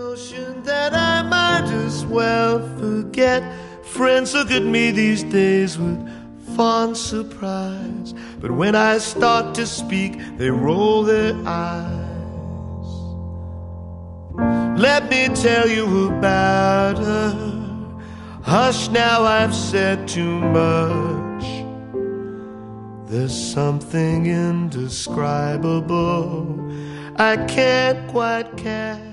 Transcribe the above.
notion that I might as well forget. Friends look at me these days with fond surprise, but when I start to speak, they roll their eyes. Let me tell you about her. Hush now, I've said too much. There's something indescribable I can't quite catch.